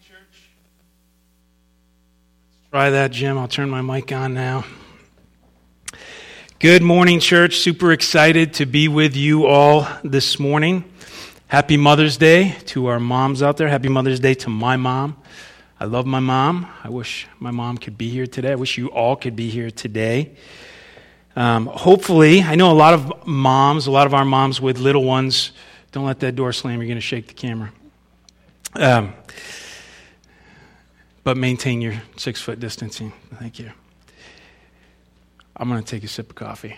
church. Let's try that, Jim. I'll turn my mic on now. Good morning, church. Super excited to be with you all this morning. Happy Mother's Day to our moms out there. Happy Mother's Day to my mom. I love my mom. I wish my mom could be here today. I wish you all could be here today. Hopefully, I know a lot of our moms with little ones. Don't let that door slam. You're going to shake the camera. But maintain your 6-foot distancing. Thank you. I'm going to take a sip of coffee.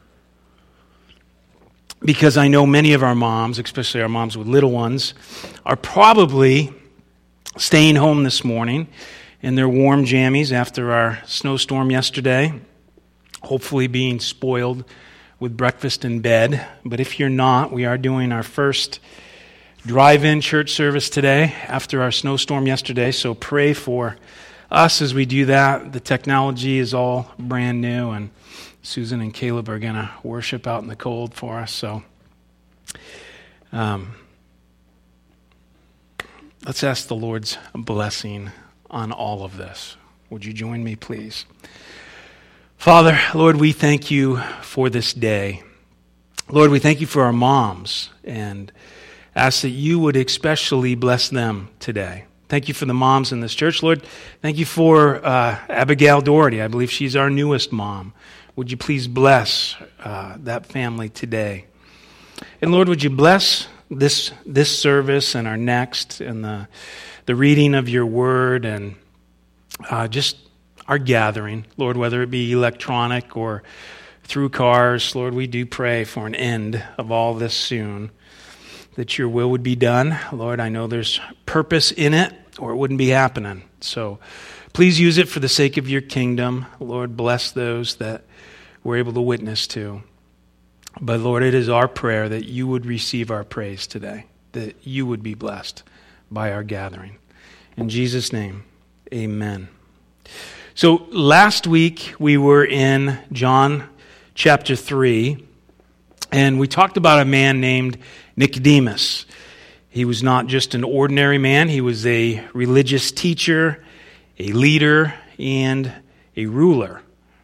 Because I know many of our moms, especially our moms with little ones, are probably staying home this morning in their warm jammies after our snowstorm yesterday, hopefully being spoiled with breakfast in bed. But if you're not, we are doing our first drive-in church service today after our snowstorm yesterday, so pray for us as we do that. The technology is all brand new, and Susan and Caleb are going to worship out in the cold for us, so let's ask the Lord's blessing on all of this. Would you join me, please? Father, Lord, we thank you for this day. Lord, we thank you for our moms and ask that you would especially bless them today. Thank you for the moms in this church. Lord, thank you for Abigail Doherty. I believe she's our newest mom. Would you please bless that family today? And Lord, would you bless this service and our next and the reading of your word and just our gathering, Lord, whether it be electronic or through cars. Lord, we do pray for an end of all this soon, that your will would be done. Lord, I know there's purpose in it, or it wouldn't be happening. So please use it for the sake of your kingdom. Lord, bless those that we're able to witness to. But Lord, it is our prayer that you would receive our praise today, that you would be blessed by our gathering. In Jesus' name, amen. So last week we were in John chapter 3, and we talked about a man named Nicodemus. He was not just an ordinary man. He was a religious teacher, a leader, and a ruler.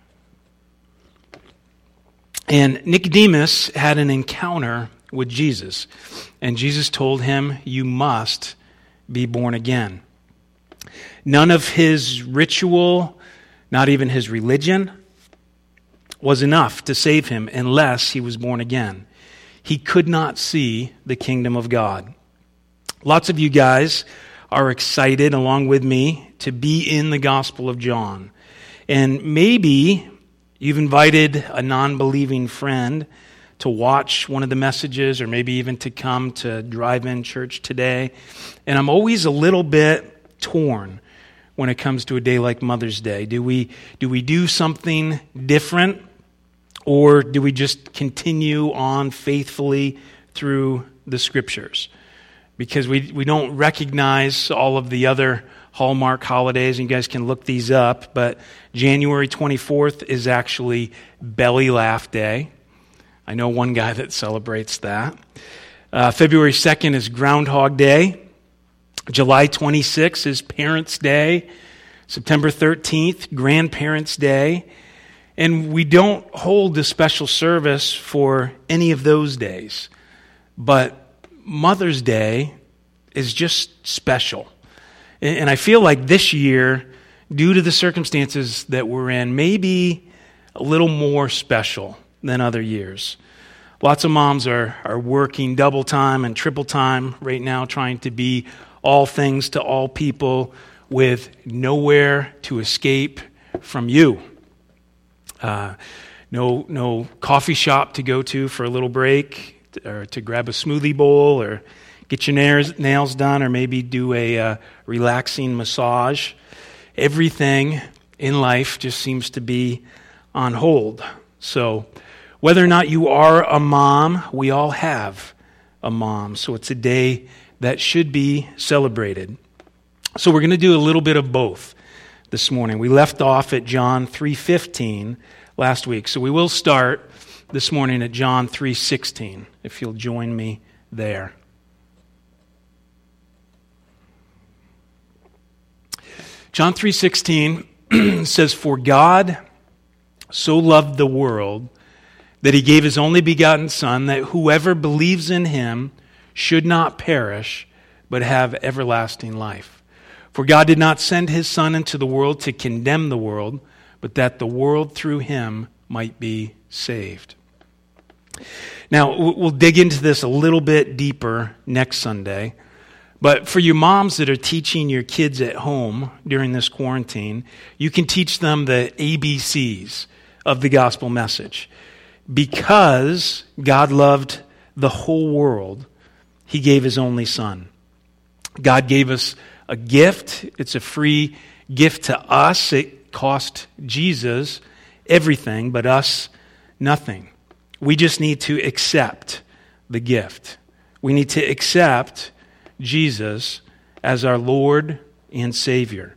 And Nicodemus had an encounter with Jesus, and Jesus told him, "You must be born again." None of his ritual, not even his religion, was enough to save him unless he was born again. He could not see the kingdom of God. Lots of you guys are excited, along with me, to be in the Gospel of John. And maybe you've invited a non-believing friend to watch one of the messages, or maybe even to come to drive-in church today. And I'm always a little bit torn when it comes to a day like Mother's Day. Do we do something different, or do we just continue on faithfully through the Scriptures? Because we don't recognize all of the other Hallmark holidays, and you guys can look these up, but January 24th is actually Belly Laugh Day. I know one guy that celebrates that. February 2nd is Groundhog Day. July 26th is Parents' Day. September 13th, Grandparents' Day. And we don't hold a special service for any of those days. But Mother's Day is just special. And I feel like this year, due to the circumstances that we're in, maybe a little more special than other years. Lots of moms are working double time and triple time right now, trying to be all things to all people with nowhere to escape from you. No coffee shop to go to for a little break, or to grab a smoothie bowl, or get your nails done, or maybe do a relaxing massage. Everything in life just seems to be on hold. So whether or not you are a mom, we all have a mom. So it's a day that should be celebrated. So we're going to do a little bit of both this morning. We left off at John 3:15 last week. So we will start this morning at John 3:16, if you'll join me there. John 3:16 says, "For God so loved the world that he gave his only begotten Son, that whoever believes in him should not perish, but have everlasting life. For God did not send his Son into the world to condemn the world, but that the world through him might be saved." Now, we'll dig into this a little bit deeper next Sunday. But for you moms that are teaching your kids at home during this quarantine, you can teach them the ABCs of the gospel message. Because God loved the whole world, he gave his only Son. God gave us a gift. It's a free gift to us. It cost Jesus everything, but us nothing. We just need to accept the gift. We need to accept Jesus as our Lord and Savior.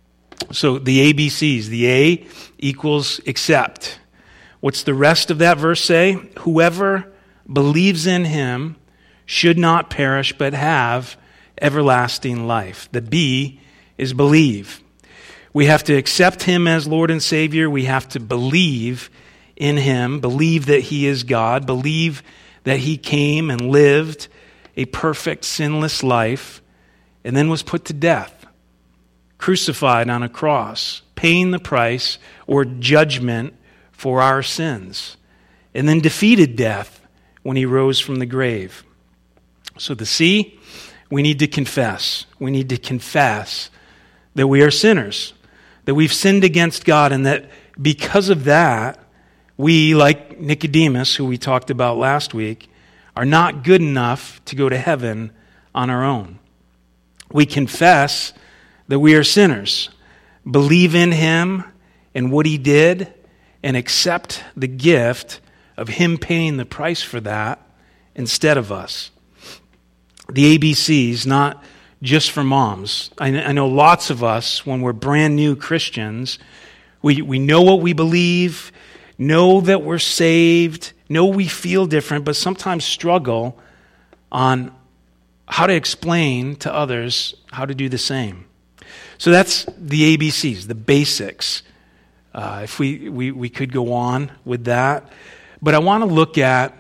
So the ABCs, the A equals accept. What's the rest of that verse say? Whoever believes in him should not perish but have everlasting life. The B is believe. We have to accept him as Lord and Savior. We have to believe in him, believe that he is God, believe that he came and lived a perfect, sinless life, and then was put to death, crucified on a cross, paying the price or judgment for our sins, and then defeated death when he rose from the grave. So the C, we need to confess. We need to confess that we are sinners, that we've sinned against God, and that because of that, we, like Nicodemus, who we talked about last week, are not good enough to go to heaven on our own. We confess that we are sinners, believe in him and what he did, and accept the gift of him paying the price for that instead of us. The ABCs, not just for moms. I know lots of us, when we're brand new Christians, we know what we believe, know that we're saved, know we feel different, but sometimes struggle on how to explain to others how to do the same. So that's the ABCs, the basics. If we could go on with that. But I want to look at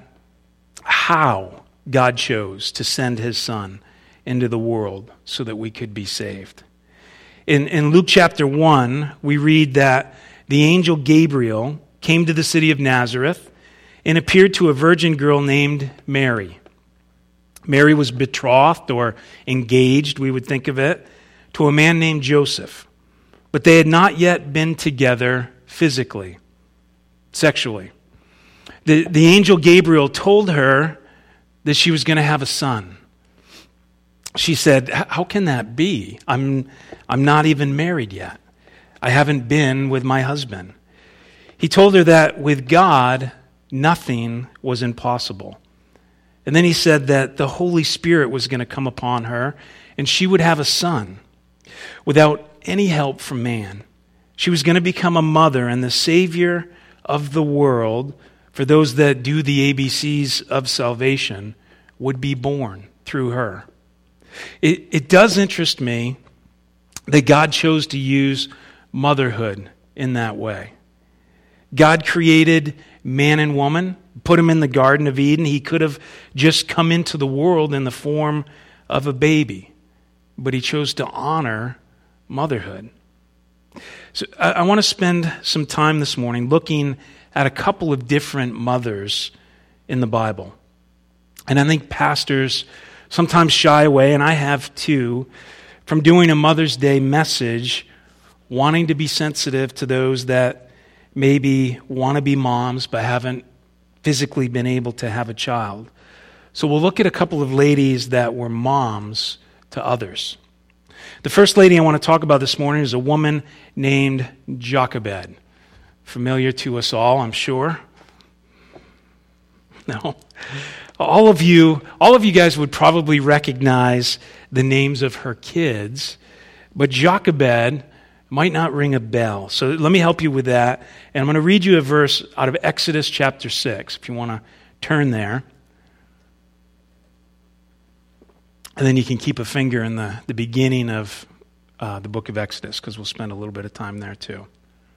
how God chose to send his Son into the world so that we could be saved. In Luke chapter 1, we read that the angel Gabriel came to the city of Nazareth and appeared to a virgin girl named Mary. Mary was betrothed or engaged, we would think of it, to a man named Joseph. But they had not yet been together physically, sexually. The angel Gabriel told her that she was going to have a son. She said, "How can that be? I'm not even married yet. I haven't been with my husband." He told her that with God, nothing was impossible. And then he said that the Holy Spirit was going to come upon her and she would have a son without any help from man. She was going to become a mother and the Savior of the world, for those that do the ABCs of salvation, would be born through her. It does interest me that God chose to use motherhood in that way. God created man and woman, put them in the Garden of Eden. He could have just come into the world in the form of a baby, but he chose to honor motherhood. So I want to spend some time this morning looking at a couple of different mothers in the Bible. And I think pastors sometimes shy away, and I have too, from doing a Mother's Day message, wanting to be sensitive to those that maybe want to be moms but haven't physically been able to have a child. So we'll look at a couple of ladies that were moms to others. The first lady I want to talk about this morning is a woman named Jochebed. Familiar to us all, I'm sure. No. All of you guys would probably recognize the names of her kids, but Jochebed might not ring a bell. So let me help you with that. And I'm going to read you a verse out of Exodus chapter 6, if you want to turn there. And then you can keep a finger in the beginning of the book of Exodus, because we'll spend a little bit of time there too.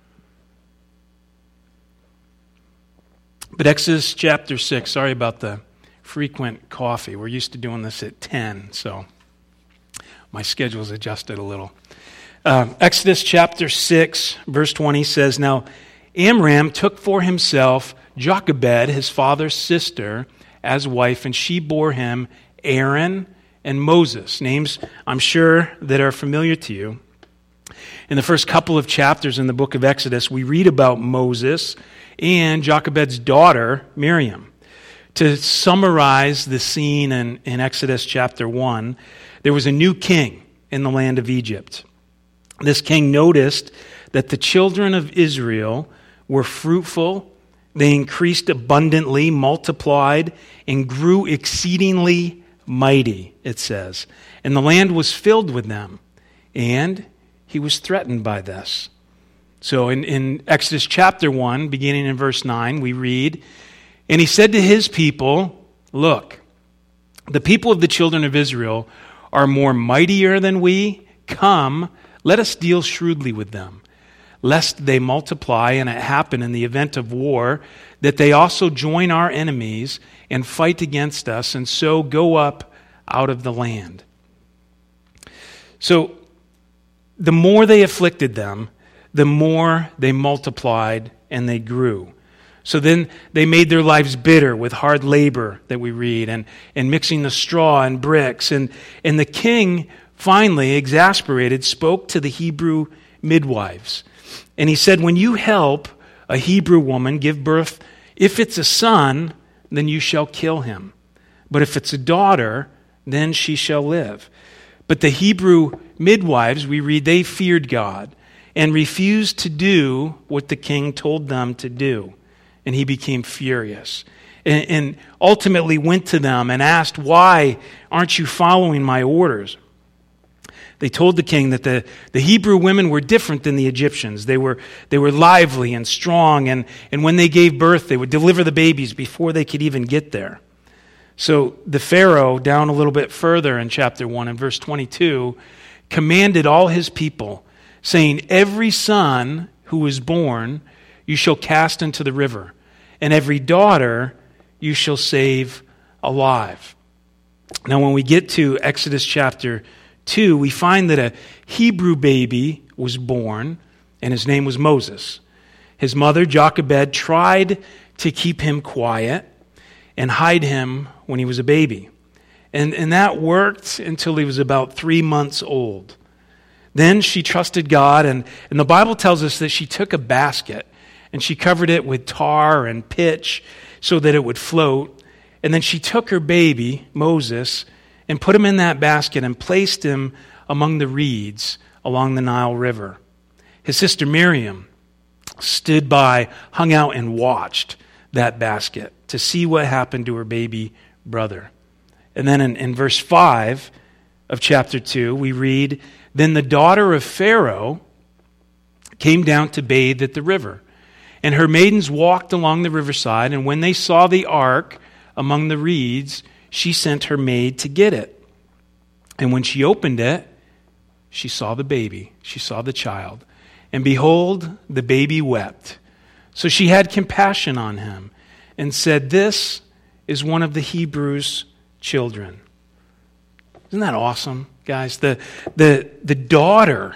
But Exodus chapter 6, sorry about the frequent coffee. We're used to doing this at 10, so my schedule's adjusted a little. Exodus chapter 6, verse 20 says, Now Amram took for himself Jochebed, his father's sister, as wife, and she bore him Aaron and Moses, names I'm sure that are familiar to you. In the first couple of chapters in the book of Exodus, we read about Moses and Jochebed's daughter, Miriam. To summarize the scene in Exodus chapter 1, there was a new king in the land of Egypt. This king noticed that the children of Israel were fruitful, they increased abundantly, multiplied, and grew exceedingly mighty, it says. And the land was filled with them, and he was threatened by this. So in Exodus chapter 1, beginning in verse 9, we read, And he said to his people, Look, the people of the children of Israel are more mightier than we. Come, let us deal shrewdly with them, lest they multiply, and it happen in the event of war, that they also join our enemies and fight against us, and so go up out of the land. So the more they afflicted them, the more they multiplied and they grew. So then they made their lives bitter with hard labor that we read, and mixing the straw and bricks. And the king, finally, exasperated, spoke to the Hebrew midwives. And he said, When you help a Hebrew woman give birth, if it's a son, then you shall kill him. But if it's a daughter, then she shall live. But the Hebrew midwives, we read, they feared God and refused to do what the king told them to do. And he became furious and ultimately went to them and asked, Why aren't you following my orders? They told the king that the Hebrew women were different than the Egyptians. They were lively and strong, and when they gave birth, they would deliver the babies before they could even get there. So the Pharaoh, down a little bit further in chapter 1 and verse 22, commanded all his people, saying, Every son who is born you shall cast into the river, and every daughter you shall save alive. Now when we get to Exodus chapter 2, we find that a Hebrew baby was born, and his name was Moses. His mother, Jochebed, tried to keep him quiet and hide him when he was a baby. And that worked until he was about 3 months old. Then she trusted God, and the Bible tells us that she took a basket and she covered it with tar and pitch so that it would float. And then she took her baby, Moses, and put him in that basket and placed him among the reeds along the Nile River. His sister Miriam stood by, hung out, and watched that basket to see what happened to her baby brother. And then in verse 5 of chapter 2, we read, Then the daughter of Pharaoh came down to bathe at the river, and her maidens walked along the riverside, and when they saw the ark among the reeds, she sent her maid to get it. And when she opened it, she saw the baby, she saw the child, and behold, the baby wept. So she had compassion on him and said, This is one of the Hebrews' children. Isn't that awesome, guys? The daughter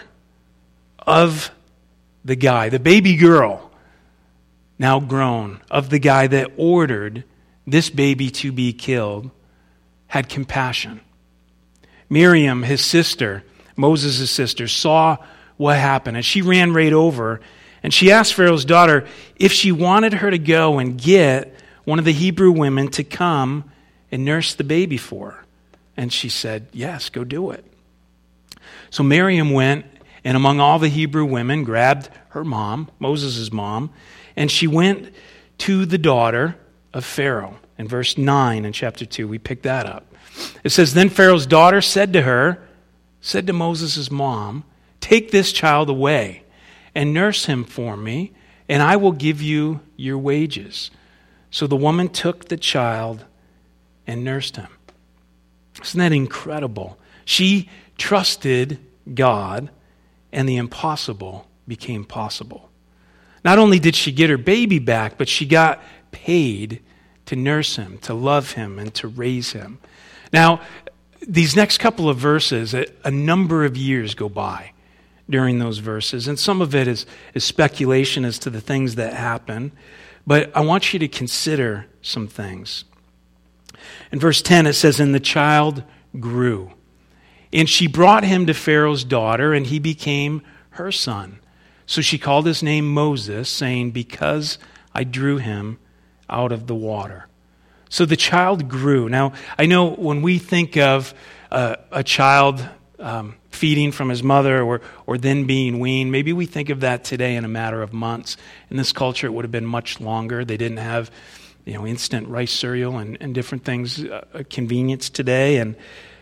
of the guy, the baby girl, now grown, of the guy that ordered this baby to be killed, had compassion. Miriam, his sister, Moses' sister, saw what happened, and she ran right over, and she asked Pharaoh's daughter if she wanted her to go and get one of the Hebrew women to come and nurse the baby for her. And she said, yes, go do it. So Miriam went, and among all the Hebrew women, grabbed her mom, Moses' mom, and she went to the daughter of Pharaoh. In verse 9 in chapter 2, we pick that up. It says, Then Pharaoh's daughter said to Moses' mom, Take this child away and nurse him for me, and I will give you your wages. So the woman took the child and nursed him. Isn't that incredible? She trusted God, and the impossible became possible. Not only did she get her baby back, but she got paid to nurse him, to love him, and to raise him. Now, these next couple of verses, a number of years go by during those verses, and some of it is speculation as to the things that happen, but I want you to consider some things. In verse 10, it says, "And the child grew, and she brought him to Pharaoh's daughter, and he became her son. So she called his name Moses, saying, because I drew him out of the water." So the child grew. Now, I know when we think of a child feeding from his mother or then being weaned, maybe we think of that today in a matter of months. In this culture, it would have been much longer. They didn't have instant rice cereal and different things, convenience today. And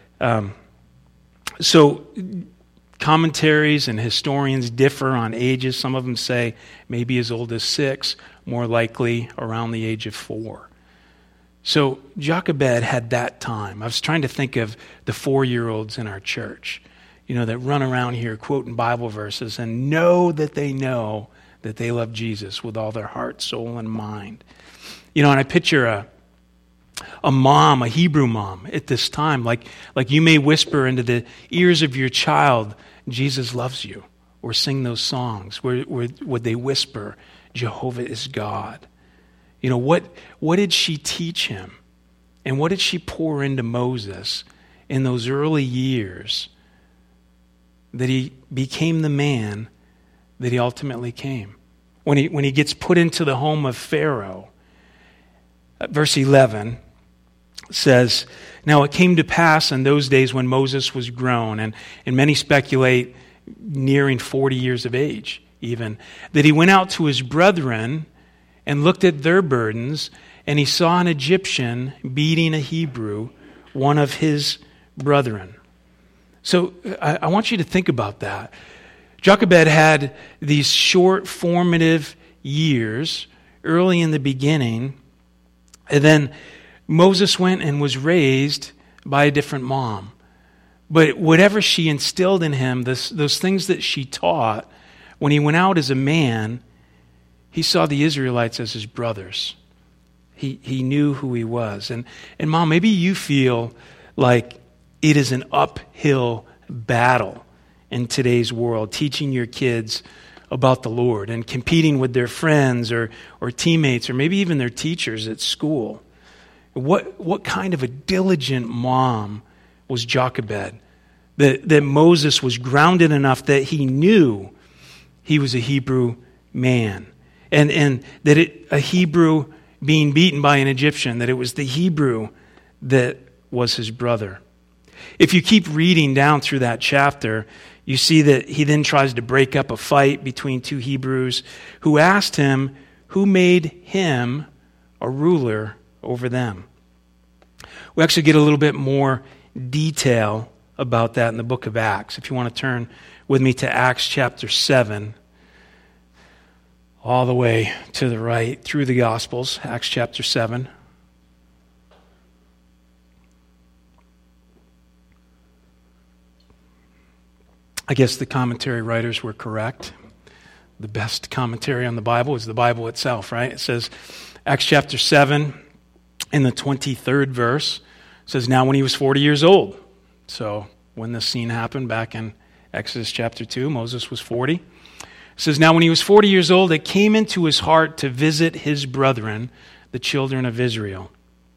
so commentaries and historians differ on ages. Some of them say maybe as old as 6, more likely around the age of 4. So Jochebed had that time. I was trying to think of the 4-year-olds in our church, that run around here quoting Bible verses and know that they love Jesus with all their heart, soul, and mind. And I picture a mom, a Hebrew mom at this time, like you may whisper into the ears of your child, Jesus loves you, or sing those songs where would they whisper, Jehovah is God. What did she teach him? And what did she pour into Moses in those early years that he became the man that he ultimately came? When he gets put into the home of Pharaoh, verse 11 says, "Now it came to pass in those days when Moses was grown," and many speculate nearing 40 years of age even, "that he went out to his brethren and looked at their burdens, and he saw an Egyptian beating a Hebrew, one of his brethren." So I want you to think about that. Jochebed had these short formative years early in the beginning, and then Moses went and was raised by a different mom. But whatever she instilled in him, those things that she taught, when he went out as a man, he saw the Israelites as his brothers. He knew who he was. And Mom, maybe you feel like it is an uphill battle in today's world, teaching your kids about the Lord and competing with their friends or teammates or maybe even their teachers at school. What kind of a diligent mom was Jochebed? That Moses was grounded enough that he knew he was a Hebrew man. And that a Hebrew being beaten by an Egyptian, that it was the Hebrew that was his brother. If you keep reading down through that chapter, you see that he then tries to break up a fight between two Hebrews who asked him who made him a ruler over them. We actually get a little bit more detail about that in the book of Acts. If you want to turn with me to Acts chapter 7, all the way to the right through the Gospels, Acts chapter 7. I guess the commentary writers were correct. The best commentary on the Bible is the Bible itself, right? It says, Acts chapter 7, in the 23rd verse, it says, "Now when he was 40 years old." So when this scene happened back in Exodus chapter 2, Moses was 40. It says, "Now when he was 40 years old, it came into his heart to visit his brethren, the children of Israel.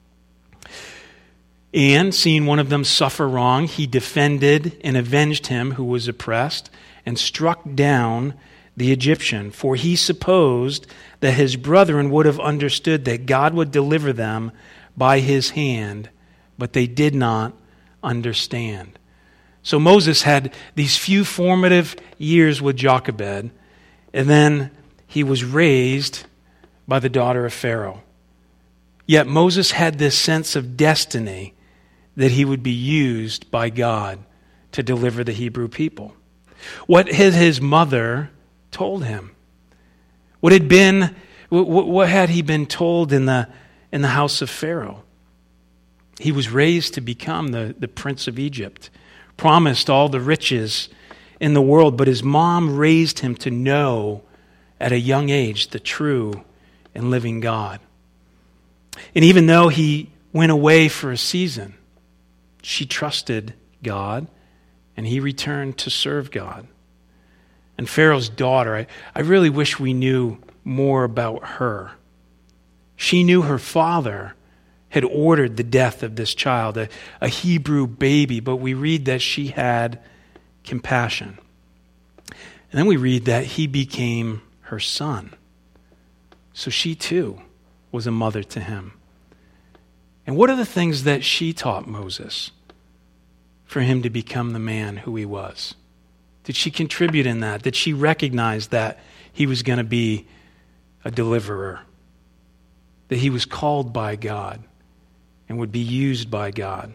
And seeing one of them suffer wrong, he defended and avenged him who was oppressed and struck down the Egyptian. For he supposed that his brethren would have understood that God would deliver them by his hand, but they did not understand." So Moses had these few formative years with Jochebed, and then he was raised by the daughter of Pharaoh. Yet Moses had this sense of destiny that he would be used by God to deliver the Hebrew people. What had his mother told him? What had he been told in the house of Pharaoh? He was raised to become the prince of Egypt, promised all the riches in the world, but his mom raised him to know at a young age the true and living God. And even though he went away for a season, she trusted God, and he returned to serve God. And Pharaoh's daughter, I really wish we knew more about her. She knew her father had ordered the death of this child, a Hebrew baby, but we read that she had compassion. And then we read that he became her son. So she too was a mother to him. And what are the things that she taught Moses for him to become the man who he was? Did she contribute in that? Did she recognize that he was going to be a deliverer? That he was called by God and would be used by God?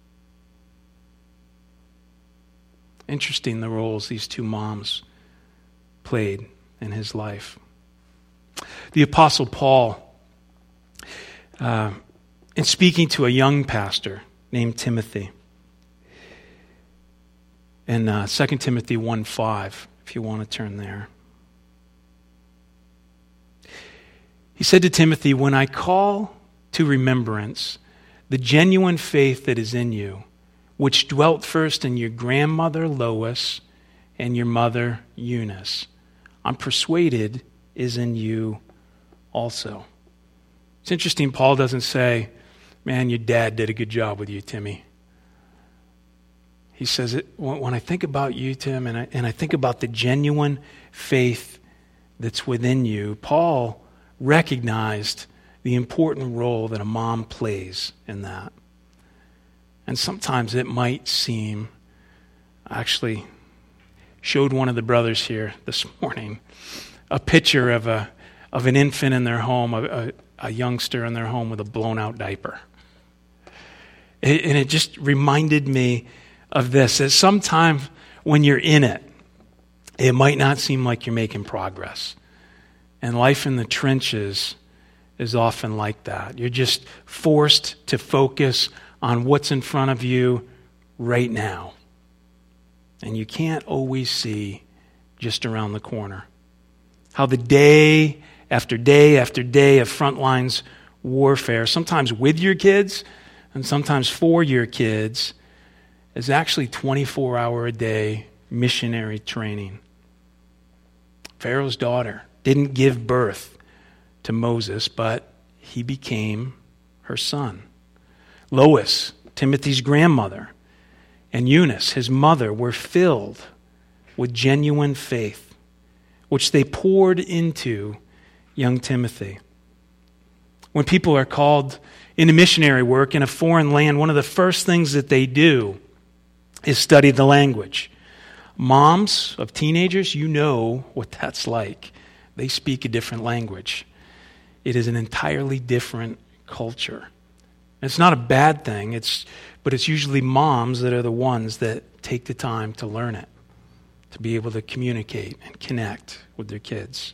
Interesting the roles these two moms played in his life. The Apostle Paul, in speaking to a young pastor named Timothy, in 2 Timothy 1:5, if you want to turn there. He said to Timothy, "When I call to remembrance the genuine faith that is in you, which dwelt first in your grandmother Lois and your mother Eunice, I'm persuaded is in you also." It's interesting, Paul doesn't say, "Man, your dad did a good job with you, Timmy." He says, when I think about you, Tim, and I think about the genuine faith that's within you, Paul recognized the important role that a mom plays in that. And sometimes it might seem, I actually showed one of the brothers here this morning a picture of an infant in their home, a youngster in their home with a blown out diaper. And it just reminded me of this, that sometimes when you're in it, it might not seem like you're making progress. And life in the trenches is often like that. You're just forced to focus on what's in front of you right now. And you can't always see just around the corner. How the day after day after day of frontlines warfare, sometimes with your kids and sometimes for your kids, is actually 24-hour-a-day missionary training. Pharaoh's daughter didn't give birth to Moses, but he became her son. Lois, Timothy's grandmother, and Eunice, his mother, were filled with genuine faith, which they poured into young Timothy. When people are called into missionary work in a foreign land, one of the first things that they do is study the language. Moms of teenagers, you know what that's like. They speak a different language. It is an entirely different culture. It's not a bad thing, but it's usually moms that are the ones that take the time to learn it, to be able to communicate and connect with their kids.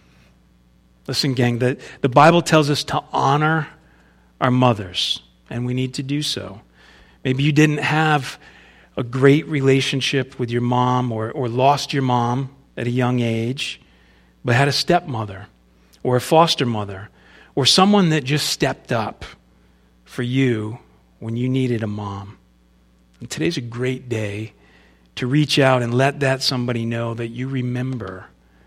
Listen, gang, the Bible tells us to honor our mothers, and we need to do so. Maybe you didn't have a great relationship with your mom or lost your mom at a young age, but had a stepmother or a foster mother or someone that just stepped up for you when you needed a mom. And today's a great day to reach out and let that somebody know that you remember.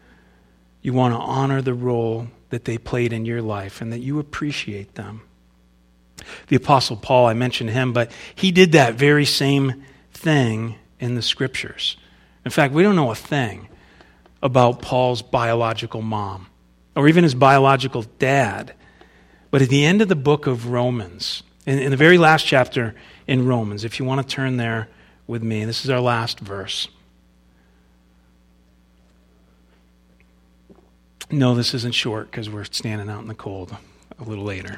You want to honor the role that they played in your life and that you appreciate them. The Apostle Paul, I mentioned him, but he did that very same thing in the Scriptures. In fact, we don't know a thing about Paul's biological mom or even his biological dad. But at the end of the book of Romans, in the very last chapter in Romans, if you want to turn there with me, this is our last verse. No, this isn't short because we're standing out in the cold a little later.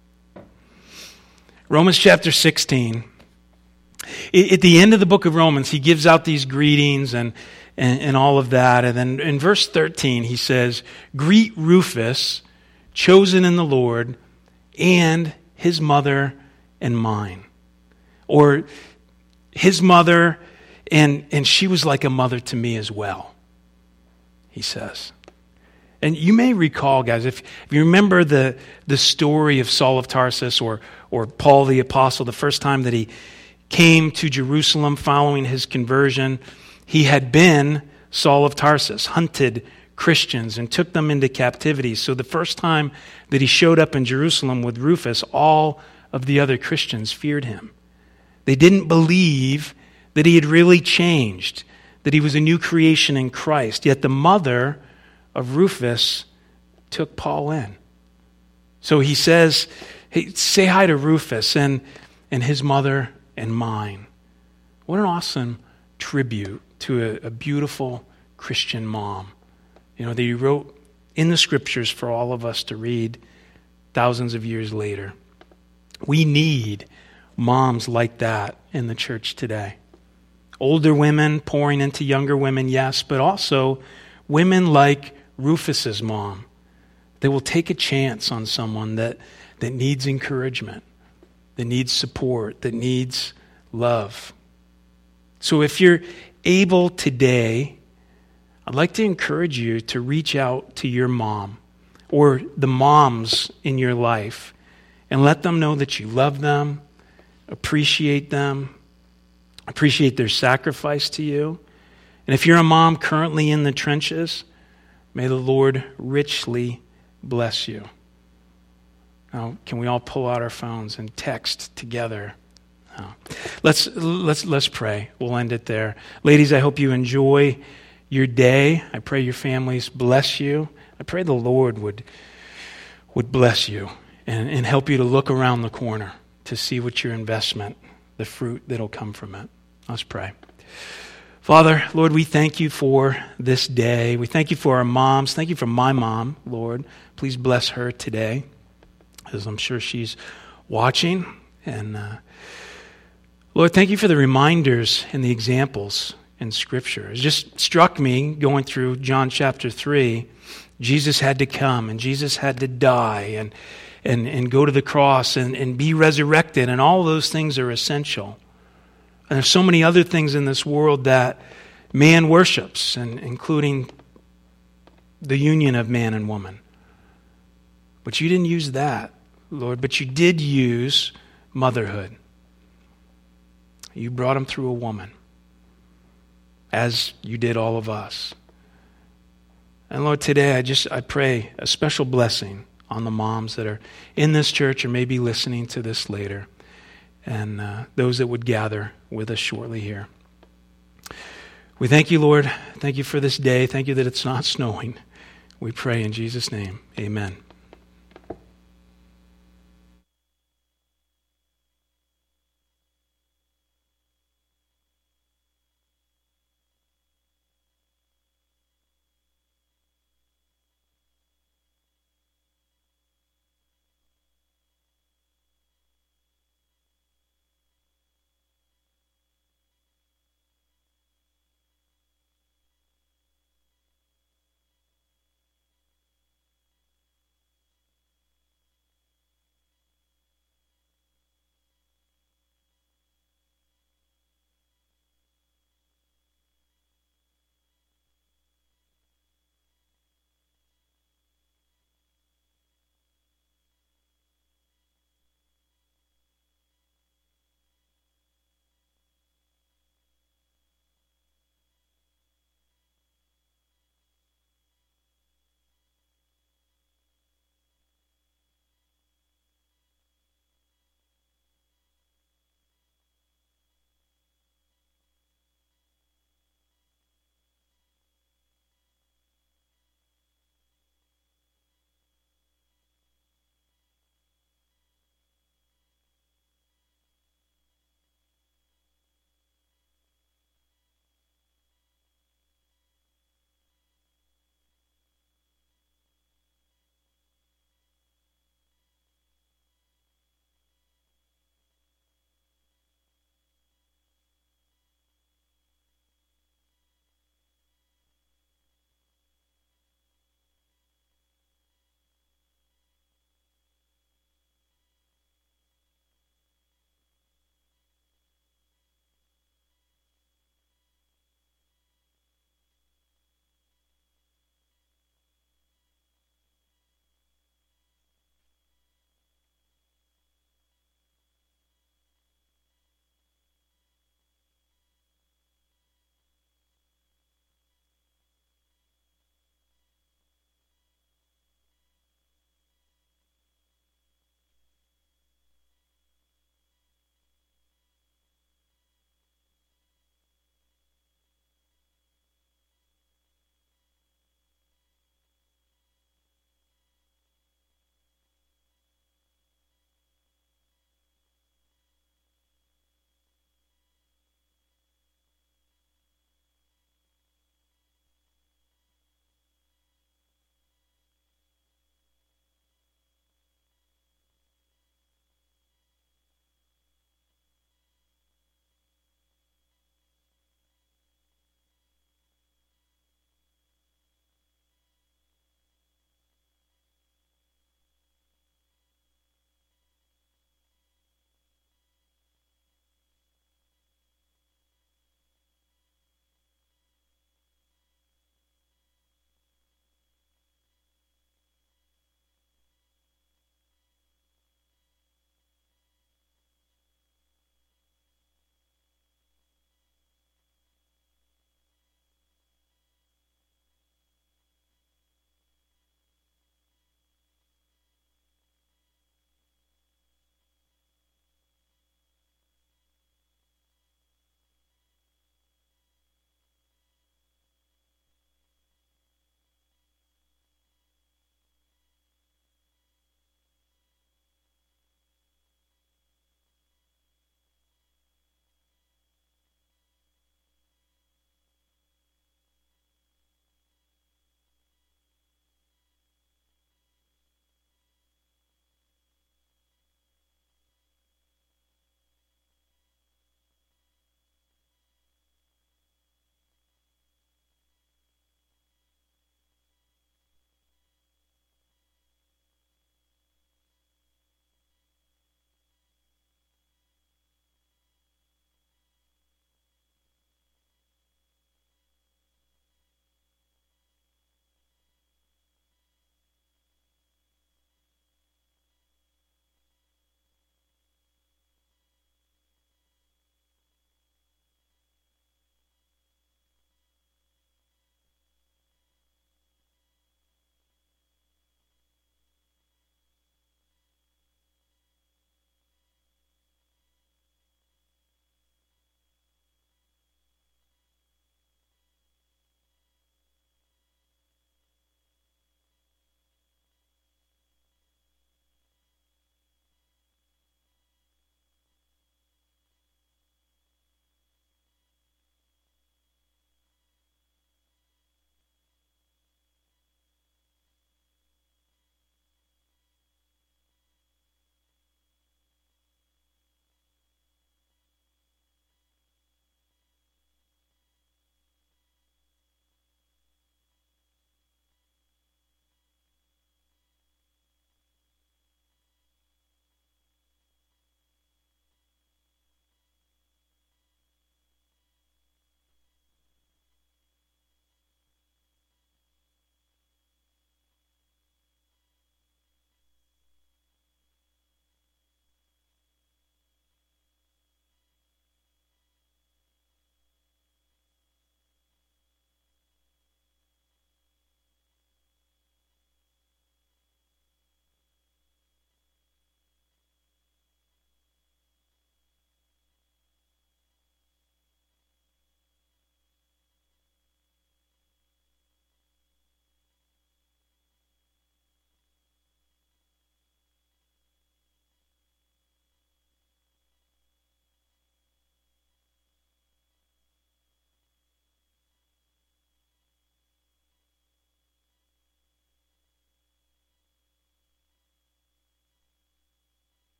Romans chapter 16. At the end of the book of Romans, he gives out these greetings and all of that. And then in verse 13, he says, "Greet Rufus, chosen in the Lord, and his mother and mine." Or his mother And she was like a mother to me as well, he says. And you may recall, guys, if you remember the story of Saul of Tarsus or Paul the Apostle, the first time that he came to Jerusalem following his conversion, he had been Saul of Tarsus, hunted Christians and took them into captivity. So the first time that he showed up in Jerusalem with Rufus, all of the other Christians feared him. They didn't believe that he had really changed, that he was a new creation in Christ. Yet the mother of Rufus took Paul in. So he says, hey, say hi to Rufus and his mother and mine. What an awesome tribute to a beautiful Christian mom. That he wrote in the scriptures for all of us to read thousands of years later. We need moms like that in the church today. Older women pouring into younger women, yes, but also women like Rufus's mom that will take a chance on someone that needs encouragement, that needs support, that needs love. So if you're able today, I'd like to encourage you to reach out to your mom or the moms in your life and let them know that you love them, appreciate them, appreciate their sacrifice to you. And if you're a mom currently in the trenches, may the Lord richly bless you. Now, can we all pull out our phones and text together? No. Let's pray. We'll end it there. Ladies, I hope you enjoy your day. I pray your families bless you. I pray the Lord would bless you and help you to look around the corner to see what your investment, the fruit that'll come from it. Let's pray. Father, Lord, we thank you for this day. We thank you for our moms. Thank you for my mom, Lord. Please bless her today, as I'm sure she's watching. And Lord, thank you for the reminders and the examples in Scripture. It just struck me going through John chapter 3. Jesus had to come, and Jesus had to die, and go to the cross, and be resurrected, and all those things are essential. And there's so many other things in this world that man worships, and including the union of man and woman. But you didn't use that, Lord, but you did use motherhood. You brought them through a woman, as you did all of us. And Lord, today I pray a special blessing on the moms that are in this church or maybe listening to this later, and those that would gather with us shortly here. We thank you, Lord. Thank you for this day. Thank you that it's not snowing. We pray in Jesus' name. Amen.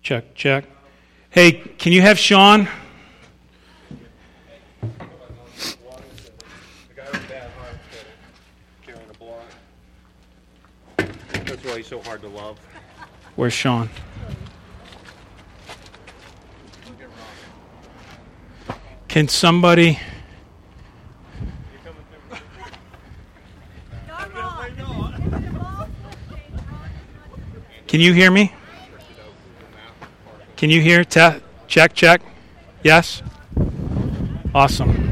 Check, check. Hey, can you have Sean? The guy with bad heart carrying a block. That's why he's so hard to love. Where's Sean? Can somebody... Can you hear me? Can you hear? Check, check. Yes? Awesome.